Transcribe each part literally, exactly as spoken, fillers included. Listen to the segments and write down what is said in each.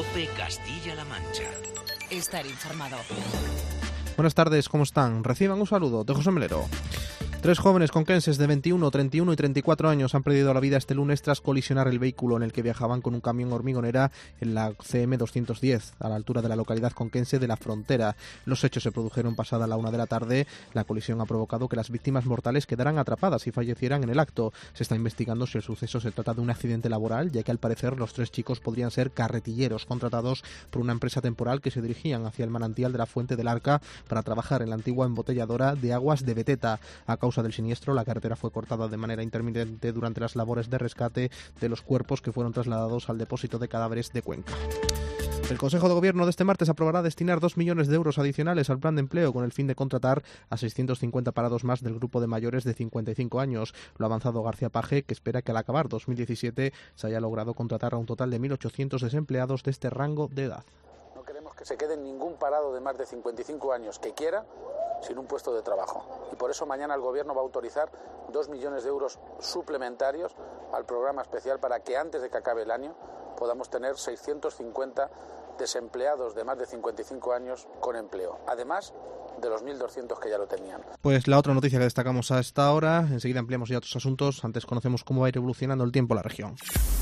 COPE Castilla-La Mancha. Estar informado. Buenas tardes, ¿cómo están? Reciban un saludo de José Melero. Tres jóvenes conquenses de veintiuno, treinta y uno y treinta y cuatro años han perdido la vida este lunes tras colisionar el vehículo en el que viajaban con un camión hormigonera en la C M doscientos diez, a la altura de la localidad conquense de La Frontera. Los hechos se produjeron pasada la una de la tarde. La colisión ha provocado que las víctimas mortales quedaran atrapadas y fallecieran en el acto. Se está investigando si el suceso se trata de un accidente laboral, ya que al parecer los tres chicos podrían ser carretilleros contratados por una empresa temporal que se dirigían hacia el manantial de la Fuente del Arca para trabajar en la antigua embotelladora de aguas de Beteta. A causa del siniestro, la carretera fue cortada de manera intermitente durante las labores de rescate de los cuerpos que fueron trasladados al depósito de cadáveres de Cuenca. El Consejo de Gobierno de este martes aprobará destinar dos millones de euros adicionales al plan de empleo con el fin de contratar a seiscientos cincuenta parados más del grupo de mayores de cincuenta y cinco años. Lo ha avanzado García Page, que espera que al acabar dos mil diecisiete se haya logrado contratar a un total de mil ochocientos desempleados de este rango de edad. No queremos que se quede ningún parado de más de cincuenta y cinco años que quiera sin un puesto de trabajo. Y por eso mañana el Gobierno va a autorizar dos millones de euros suplementarios al programa especial para que antes de que acabe el año podamos tener seiscientos cincuenta desempleados de más de cincuenta y cinco años con empleo, además de los mil doscientos que ya lo tenían. Pues la otra noticia que destacamos a esta hora, enseguida ampliamos ya otros asuntos, antes conocemos cómo va a ir evolucionando el tiempo en la región.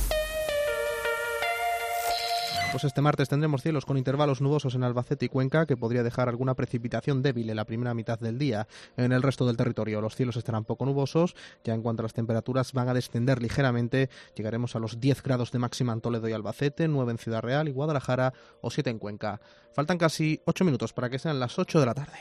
Pues este martes tendremos cielos con intervalos nubosos en Albacete y Cuenca, que podría dejar alguna precipitación débil en la primera mitad del día. En el resto del territorio los cielos estarán poco nubosos. Ya en cuanto a las temperaturas, van a descender ligeramente. Llegaremos a los diez grados de máxima en Toledo y Albacete, nueve en Ciudad Real y Guadalajara o siete en Cuenca. Faltan casi ocho minutos para que sean las ocho de la tarde.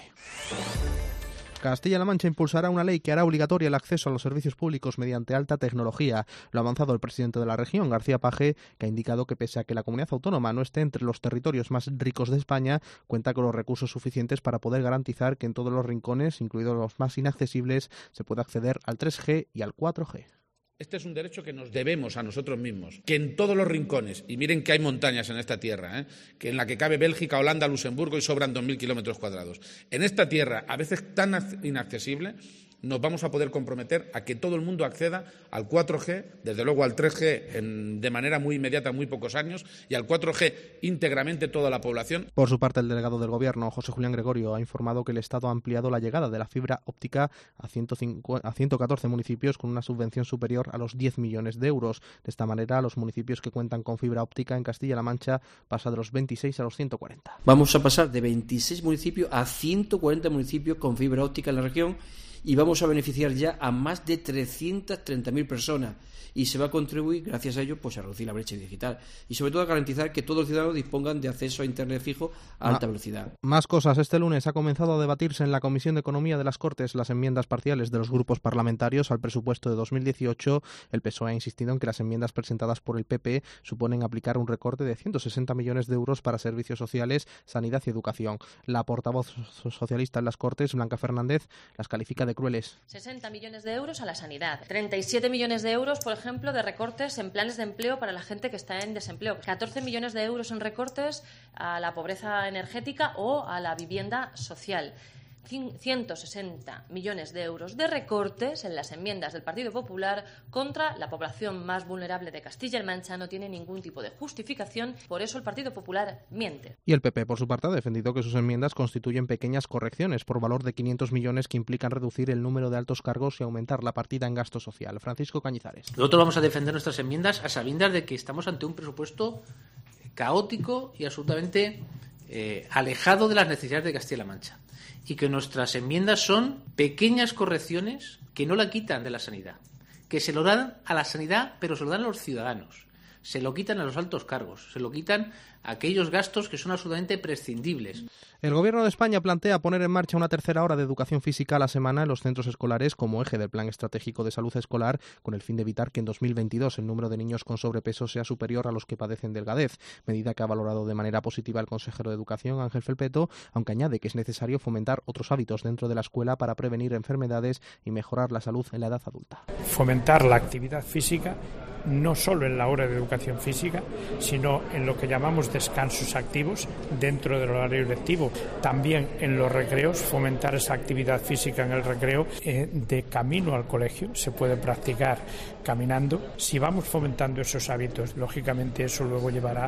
Castilla-La Mancha impulsará una ley que hará obligatorio el acceso a los servicios públicos mediante alta tecnología. Lo ha avanzado el presidente de la región, García Page, que ha indicado que pese a que la comunidad autónoma no esté entre los territorios más ricos de España, cuenta con los recursos suficientes para poder garantizar que en todos los rincones, incluidos los más inaccesibles, se pueda acceder al tres G y al cuatro G. Este es un derecho que nos debemos a nosotros mismos, que en todos los rincones, y miren que hay montañas en esta tierra, ¿eh? que en la que cabe Bélgica, Holanda, Luxemburgo y sobran dos mil kilómetros cuadrados. En esta tierra, a veces tan inaccesible, nos vamos a poder comprometer a que todo el mundo acceda al cuatro G, desde luego al tres G en, de manera muy inmediata en muy pocos años, y al cuatro G íntegramente toda la población. Por su parte, el delegado del Gobierno, José Julián Gregorio, ha informado que el Estado ha ampliado la llegada de la fibra óptica a, ciento cincuenta, a ciento catorce municipios con una subvención superior a los diez millones de euros. De esta manera, los municipios que cuentan con fibra óptica en Castilla-La Mancha pasa de los veintiséis a los ciento cuarenta. Vamos a pasar de veintiséis municipios a ciento cuarenta municipios con fibra óptica en la región, y vamos a beneficiar ya a más de trescientas treinta mil personas, y se va a contribuir, gracias a ello, pues a reducir la brecha digital y sobre todo a garantizar que todos los ciudadanos dispongan de acceso a internet fijo a alta velocidad. Más cosas. Este lunes ha comenzado a debatirse en la Comisión de Economía de las Cortes las enmiendas parciales de los grupos parlamentarios al presupuesto de dos mil dieciocho. El P S O E ha insistido en que las enmiendas presentadas por el P P suponen aplicar un recorte de ciento sesenta millones de euros para servicios sociales, sanidad y educación. La portavoz socialista en las Cortes, Blanca Fernández, las califica de crueles. sesenta millones de euros a la sanidad, treinta y siete millones de euros, por ejemplo, de recortes en planes de empleo para la gente que está en desempleo, catorce millones de euros en recortes a la pobreza energética o a la vivienda social. ciento sesenta millones de euros de recortes en las enmiendas del Partido Popular contra la población más vulnerable de Castilla-La Mancha no tiene ningún tipo de justificación, por eso el Partido Popular miente. Y el P P, por su parte, ha defendido que sus enmiendas constituyen pequeñas correcciones por valor de quinientos millones que implican reducir el número de altos cargos y aumentar la partida en gasto social. Francisco Cañizares. Nosotros vamos a defender nuestras enmiendas a sabiendas de que estamos ante un presupuesto caótico y absolutamente eh, alejado de las necesidades de Castilla-La Mancha, y que nuestras enmiendas son pequeñas correcciones que no la quitan de la sanidad, que se lo dan a la sanidad, pero se lo dan a los ciudadanos, se lo quitan a los altos cargos, se lo quitan a aquellos gastos que son absolutamente prescindibles. El Gobierno de España plantea poner en marcha una tercera hora de educación física a la semana en los centros escolares como eje del Plan Estratégico de Salud Escolar, con el fin de evitar que en dos mil veintidós el número de niños con sobrepeso sea superior a los que padecen delgadez, medida que ha valorado de manera positiva el consejero de Educación, Ángel Felpeto, aunque añade que es necesario fomentar otros hábitos dentro de la escuela para prevenir enfermedades y mejorar la salud en la edad adulta. Fomentar la actividad física no solo en la hora de educación física, sino en lo que llamamos descansos activos dentro del horario lectivo. También en los recreos, fomentar esa actividad física en el recreo. Eh, de camino al colegio se puede practicar caminando. Si vamos fomentando esos hábitos, lógicamente eso luego llevará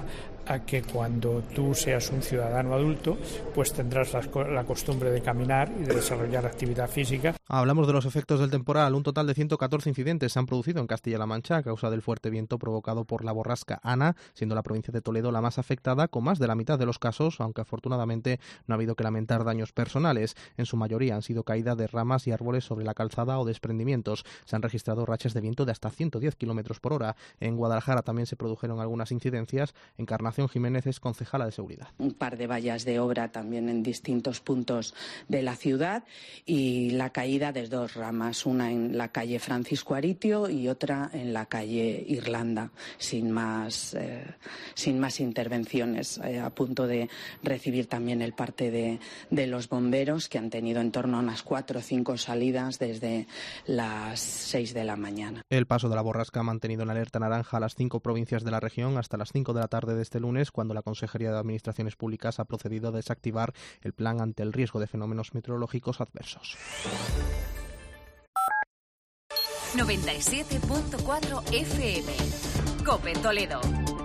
a que cuando tú seas un ciudadano adulto, pues tendrás la, la costumbre de caminar y de desarrollar actividad física. Hablamos de los efectos del temporal. Un total de ciento catorce incidentes se han producido en Castilla-La Mancha a causa del fuerte viento provocado por la borrasca Ana, siendo la provincia de Toledo la más afectada, con más de la mitad de los casos, aunque afortunadamente no ha habido que lamentar daños personales. En su mayoría han sido caídas de ramas y árboles sobre la calzada o desprendimientos. Se han registrado rachas de viento de hasta ciento diez kilómetros por hora. En Guadalajara también se produjeron algunas incidencias. Encarnación Jiménez es concejala de seguridad. Un par de vallas de obra también en distintos puntos de la ciudad y la caída de dos ramas, una en la calle Francisco Aritio y otra en la calle Irlanda, sin más, eh, sin más intervenciones, eh, a punto de recibir también el parte de, de los bomberos, que han tenido en torno a unas cuatro o cinco salidas desde las seis de la mañana. El paso de la borrasca ha mantenido en alerta naranja a las cinco provincias de la región hasta las cinco de la tarde de este lunes, cuando la Consejería de Administraciones Públicas ha procedido a desactivar el plan ante el riesgo de fenómenos meteorológicos adversos. noventa y siete punto cuatro F M. COPE Toledo.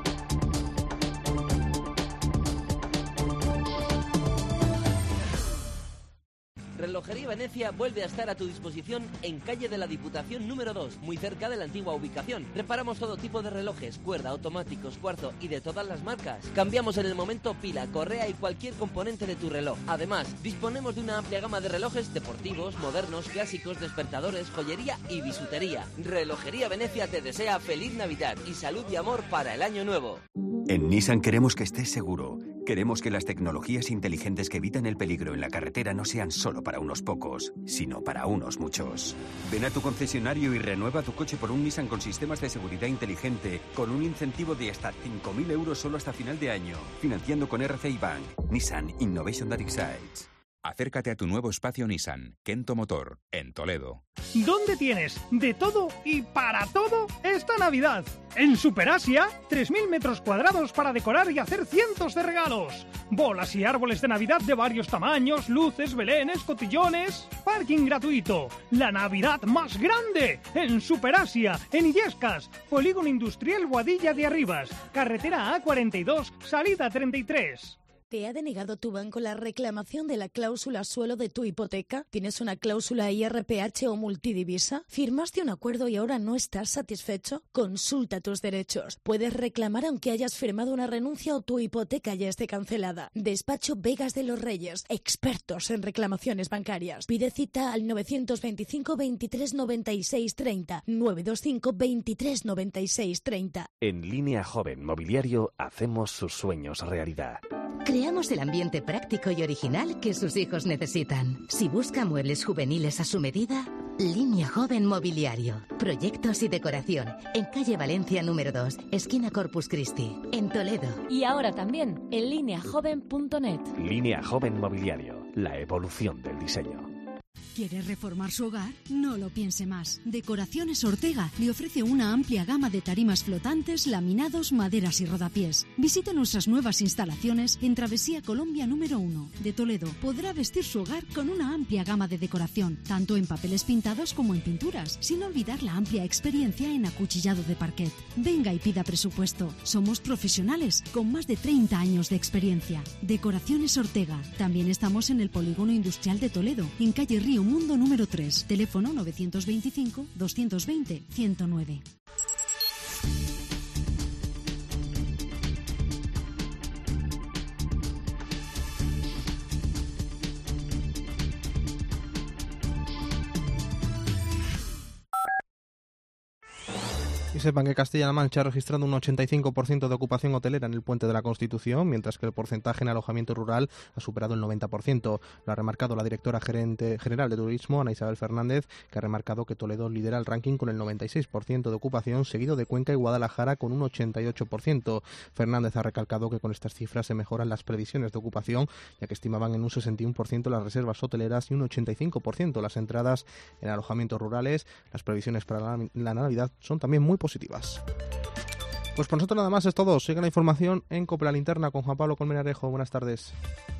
Relojería Venecia vuelve a estar a tu disposición en calle de la Diputación número dos, muy cerca de la antigua ubicación. Reparamos todo tipo de relojes, cuerda, automáticos, cuarzo y de todas las marcas. Cambiamos en el momento pila, correa y cualquier componente de tu reloj. Además, disponemos de una amplia gama de relojes deportivos, modernos, clásicos, despertadores, joyería y bisutería. Relojería Venecia te desea feliz Navidad y salud y amor para el año nuevo. En Nissan queremos que estés seguro. Queremos que las tecnologías inteligentes que evitan el peligro en la carretera no sean solo para unos pocos, sino para unos muchos. Ven a tu concesionario y renueva tu coche por un Nissan con sistemas de seguridad inteligente, con un incentivo de hasta cinco mil euros solo hasta final de año. Financiando con R C I Bank. Nissan Innovation That Excites. Acércate a tu nuevo espacio Nissan, Kento Motor, en Toledo. ¿Dónde tienes de todo y para todo esta Navidad? En Superasia, tres mil metros cuadrados para decorar y hacer cientos de regalos. Bolas y árboles de Navidad de varios tamaños, luces, belenes, cotillones. Parking gratuito. La Navidad más grande en Superasia, en Illescas. Polígono Industrial Boadilla de Arribas. Carretera A cuarenta y dos, salida treinta y tres. ¿Te ha denegado tu banco la reclamación de la cláusula suelo de tu hipoteca? ¿Tienes una cláusula I R P H o multidivisa? ¿Firmaste un acuerdo y ahora no estás satisfecho? Consulta tus derechos. Puedes reclamar aunque hayas firmado una renuncia o tu hipoteca ya esté cancelada. Despacho Vegas de los Reyes, expertos en reclamaciones bancarias. Pide cita al novecientos veinticinco, veintitrés, noventa y seis, treinta, novecientos veinticinco, veintitrés, noventa y seis, treinta. En Línea Joven Mobiliario hacemos sus sueños realidad. Creamos el ambiente práctico y original que sus hijos necesitan. Si busca muebles juveniles a su medida, Línea Joven Mobiliario. Proyectos y decoración. En calle Valencia número dos, esquina Corpus Christi, en Toledo. Y ahora también en línea joven punto net. Línea Joven Mobiliario. La evolución del diseño. ¿Quiere reformar su hogar? No lo piense más. Decoraciones Ortega le ofrece una amplia gama de tarimas flotantes, laminados, maderas y rodapiés. Visite nuestras nuevas instalaciones en Travesía Colombia número uno de Toledo. Podrá vestir su hogar con una amplia gama de decoración, tanto en papeles pintados como en pinturas, sin olvidar la amplia experiencia en acuchillado de parquet. Venga y pida presupuesto. Somos profesionales con más de treinta años de experiencia. Decoraciones Ortega. También estamos en el Polígono Industrial de Toledo, en calle Río Mundo número tres, teléfono novecientos veinticinco, doscientos veinte, ciento nueve. Y sepan que Castilla-La Mancha ha registrado un ochenta y cinco por ciento de ocupación hotelera en el Puente de la Constitución, mientras que el porcentaje en alojamiento rural ha superado el noventa por ciento. Lo ha remarcado la directora gerente general de Turismo, Ana Isabel Fernández, que ha remarcado que Toledo lidera el ranking con el noventa y seis por ciento de ocupación, seguido de Cuenca y Guadalajara con un ochenta y ocho por ciento. Fernández ha recalcado que con estas cifras se mejoran las previsiones de ocupación, ya que estimaban en un sesenta y uno por ciento las reservas hoteleras y un ochenta y cinco por ciento las entradas en alojamientos rurales. Las previsiones para la, la Navidad son también muy positivas. Pues por nosotros nada más es todo. Sigue la información en COPE La Linterna con Juan Pablo Colmenarejo. Buenas tardes.